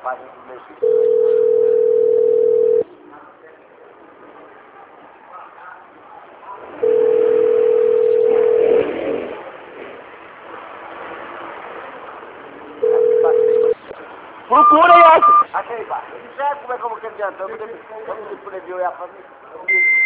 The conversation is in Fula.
fazem do meu jeito. Procura aí, Arthur. Achei, pá. Já como é que eu vou adiantar? Vamos poder ver a família.